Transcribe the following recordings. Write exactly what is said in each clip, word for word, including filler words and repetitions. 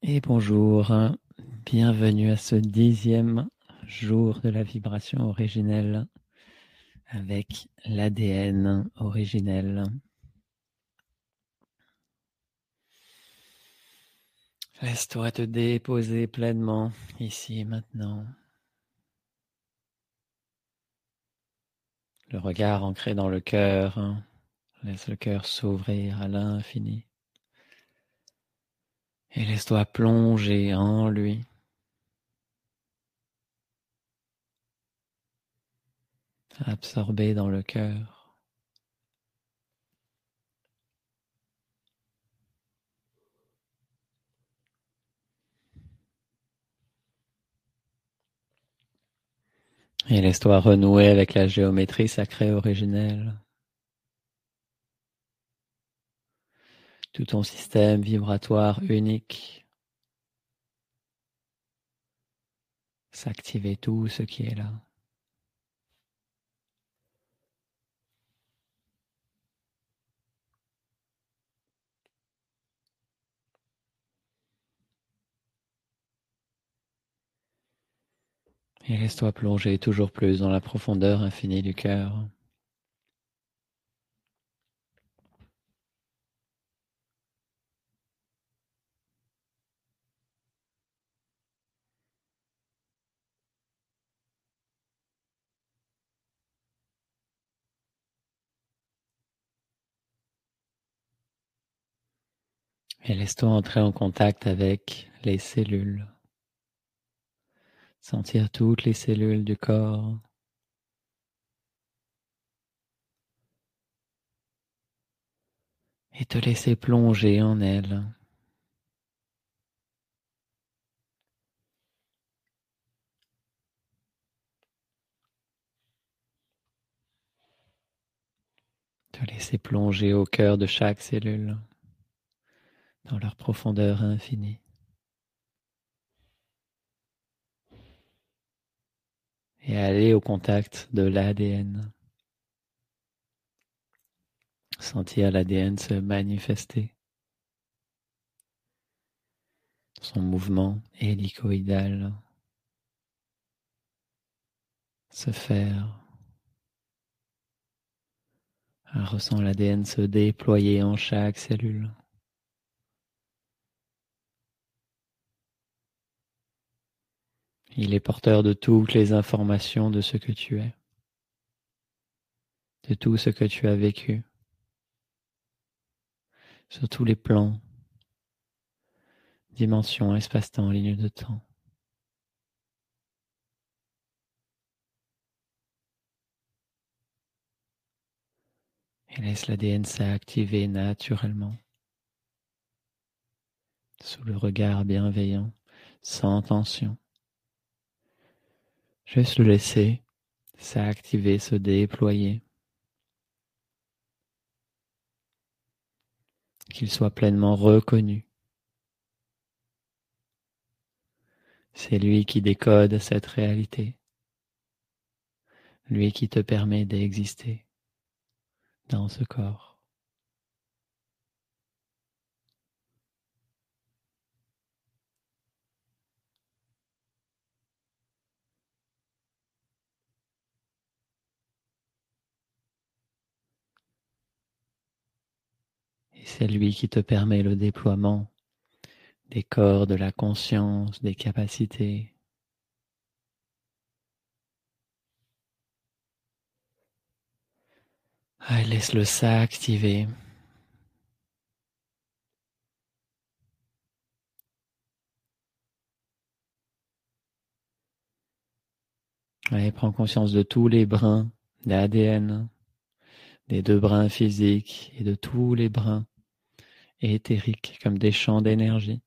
Et bonjour, bienvenue à ce dixième jour de la vibration originelle avec l'A D N originel. Laisse-toi te déposer pleinement ici et maintenant. Le regard ancré dans le cœur, laisse le cœur s'ouvrir à l'infini. Et laisse-toi plonger en lui. Absorbé dans le cœur. Et laisse-toi renouer avec la géométrie sacrée originelle. Tout ton système vibratoire unique. S'activer tout ce qui est là. Et laisse-toi plonger toujours plus dans la profondeur infinie du cœur. Et laisse-toi entrer en contact avec les cellules. Sentir toutes les cellules du corps. Et te laisser plonger en elles. Te laisser plonger au cœur de chaque cellule, dans leur profondeur infinie. Et aller au contact de l'A D N. Sentir l'A D N se manifester. Son mouvement hélicoïdal se faire. Ressens l'A D N se déployer en chaque cellule. Il est porteur de toutes les informations de ce que tu es, de tout ce que tu as vécu, sur tous les plans, dimensions, espace-temps, ligne de temps. Et laisse l'A D N s'activer naturellement, sous le regard bienveillant, sans tension. Juste le laisser s'activer, se déployer. Qu'il soit pleinement reconnu. C'est lui qui décode cette réalité. Lui qui te permet d'exister dans ce corps. Et c'est lui qui te permet le déploiement des corps, de la conscience, des capacités. Ah, laisse-le s'activer. Ouais, prends conscience de tous les brins d'A D N, des deux brins physiques et de tous les brins éthériques comme des champs d'énergie,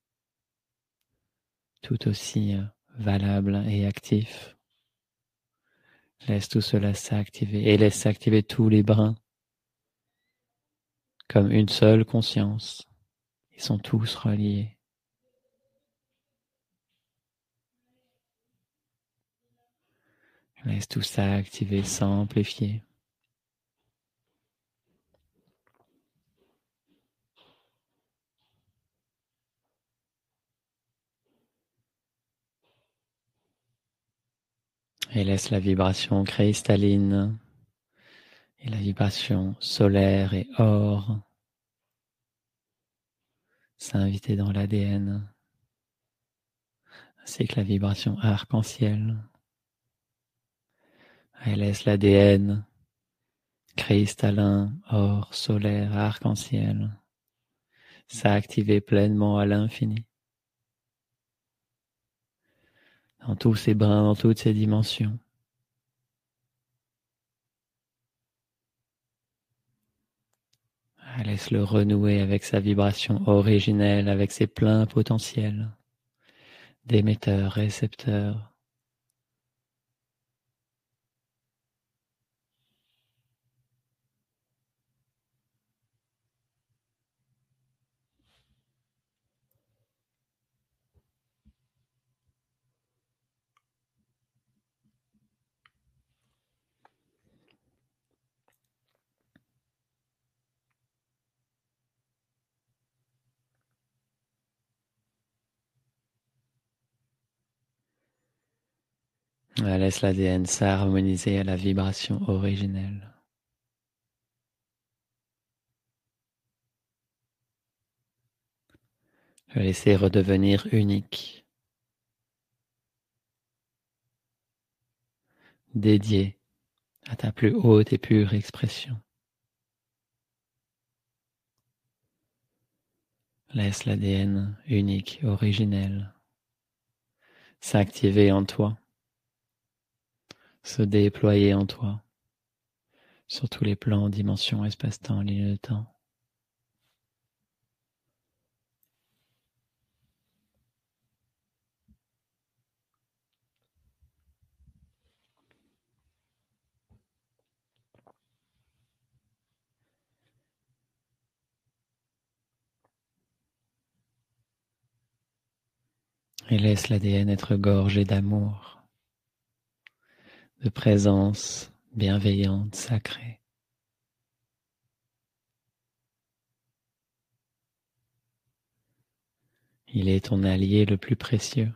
tout aussi valables et actifs. Laisse tout cela s'activer et laisse s'activer tous les brins comme une seule conscience. Ils sont tous reliés. Laisse tout ça activer, s'amplifier. Et laisse la vibration cristalline et la vibration solaire et or s'inviter dans l'A D N, ainsi que la vibration arc-en-ciel. Et laisse l'A D N cristallin, or, solaire, arc-en-ciel s'activer pleinement à l'infini. Dans tous ces brins, dans toutes ces dimensions. Laisse-le renouer avec sa vibration originelle, avec ses pleins potentiels, d'émetteur, récepteur. Laisse l'A D N s'harmoniser à la vibration originelle. Le laisser redevenir unique, dédié à ta plus haute et pure expression. Laisse l'A D N unique, originel, s'activer en toi, se déployer en toi, sur tous les plans, dimensions, espace-temps, ligne de temps. Et laisse l'A D N être gorgé d'amour, de présence bienveillante, sacrée. Il est ton allié le plus précieux.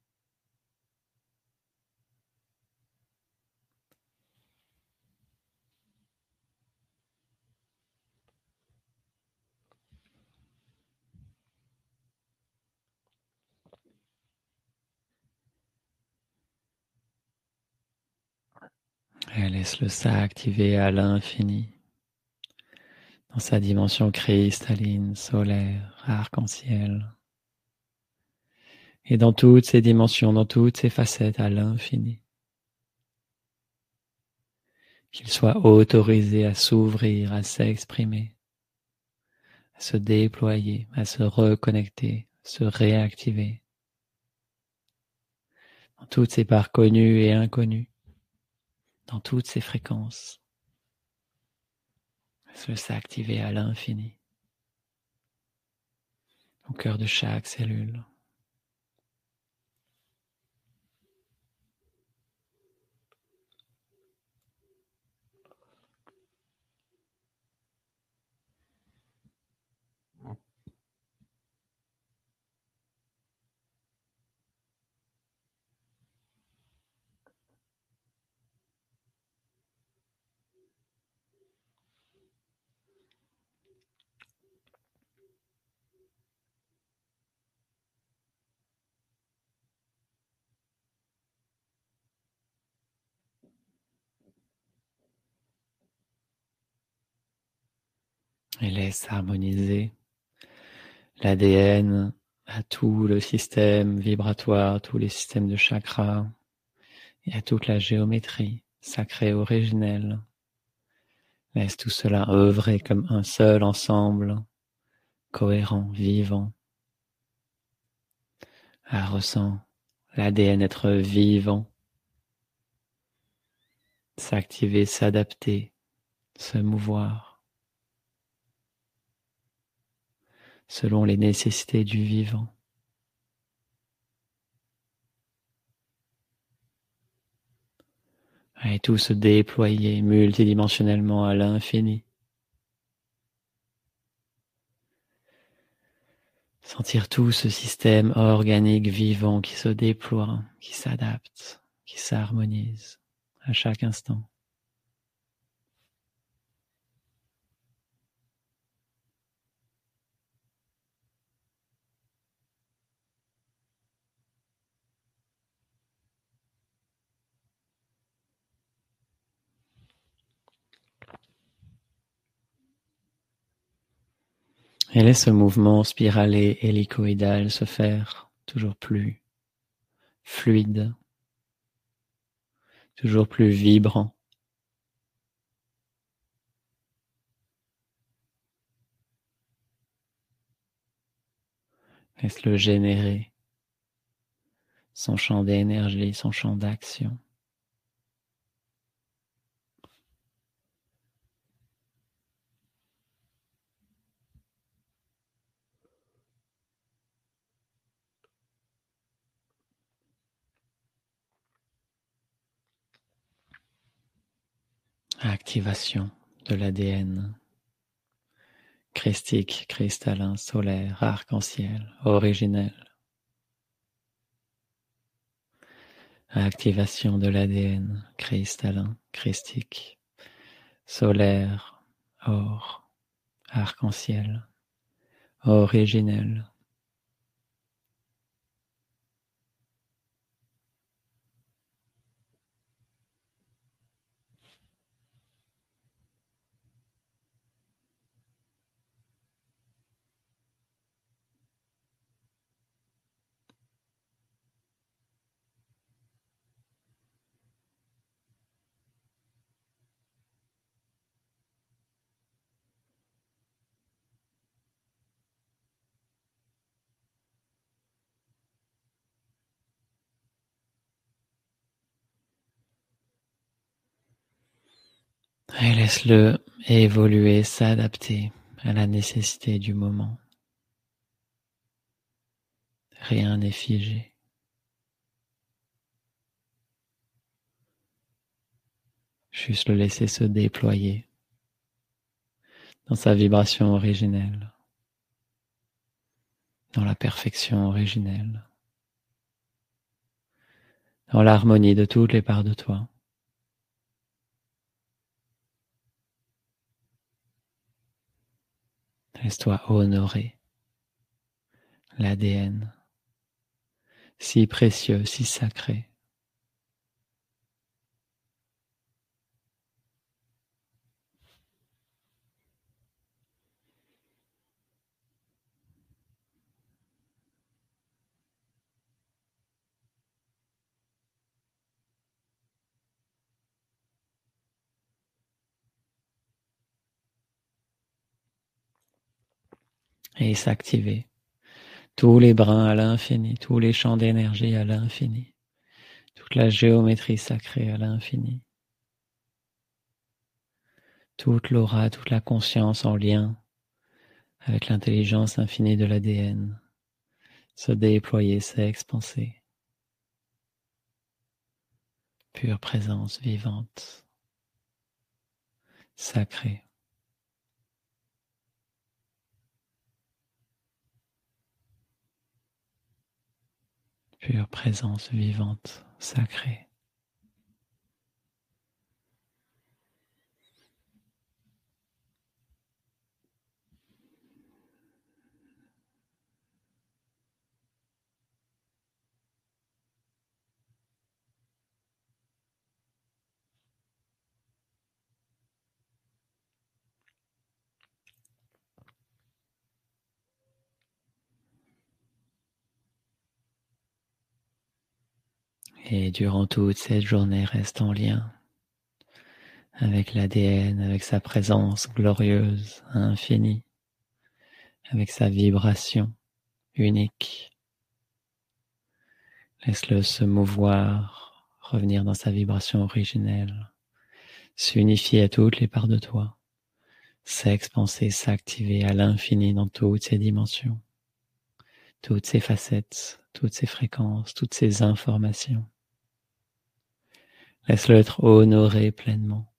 Et laisse-le s'activer à l'infini, dans sa dimension cristalline, solaire, arc-en-ciel, et dans toutes ses dimensions, dans toutes ses facettes à l'infini. Qu'il soit autorisé à s'ouvrir, à s'exprimer, à se déployer, à se reconnecter, se réactiver, dans toutes ses parts connues et inconnues, dans toutes ses fréquences, se s'activer à l'infini, au cœur de chaque cellule. Et laisse harmoniser l'A D N à tout le système vibratoire, tous les systèmes de chakras et à toute la géométrie sacrée originelle. Laisse tout cela œuvrer comme un seul ensemble, cohérent, vivant. Ah, ressens l'A D N être vivant, s'activer, s'adapter, se mouvoir selon les nécessités du vivant. Et tout se déployer multidimensionnellement à l'infini. Sentir tout ce système organique vivant qui se déploie, qui s'adapte, qui s'harmonise à chaque instant. Et laisse ce mouvement spiralé hélicoïdal se faire toujours plus fluide, toujours plus vibrant. Laisse-le générer son champ d'énergie, son champ d'action. Activation de l'A D N christique, cristallin, solaire, arc-en-ciel, originel. Activation de l'A D N cristallin, christique, solaire, or, arc-en-ciel, originel. Et laisse-le évoluer, s'adapter à la nécessité du moment. Rien n'est figé. Juste le laisser se déployer dans sa vibration originelle, dans la perfection originelle, dans l'harmonie de toutes les parts de toi. Laisse-toi honorer l'A D N, si précieux, si sacré. Et s'activer. Tous les brins à l'infini, tous les champs d'énergie à l'infini, toute la géométrie sacrée à l'infini, toute l'aura, toute la conscience en lien avec l'intelligence infinie de l'A D N, se déployer, s'expanser. Pure présence vivante, sacrée. Pure présence vivante, sacrée. Et durant toute cette journée, reste en lien avec l'A D N, avec sa présence glorieuse, infinie, avec sa vibration unique. Laisse-le se mouvoir, revenir dans sa vibration originelle, s'unifier à toutes les parts de toi, s'expanser, s'activer à l'infini dans toutes ses dimensions, toutes ses facettes, toutes ses fréquences, toutes ses informations. Laisse-le être honoré pleinement.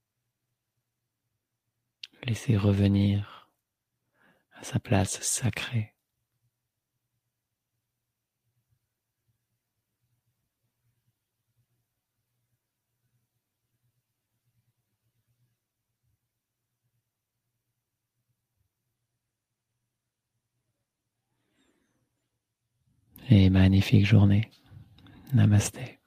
Laissez revenir à sa place sacrée. et magnifique journée. Namasté.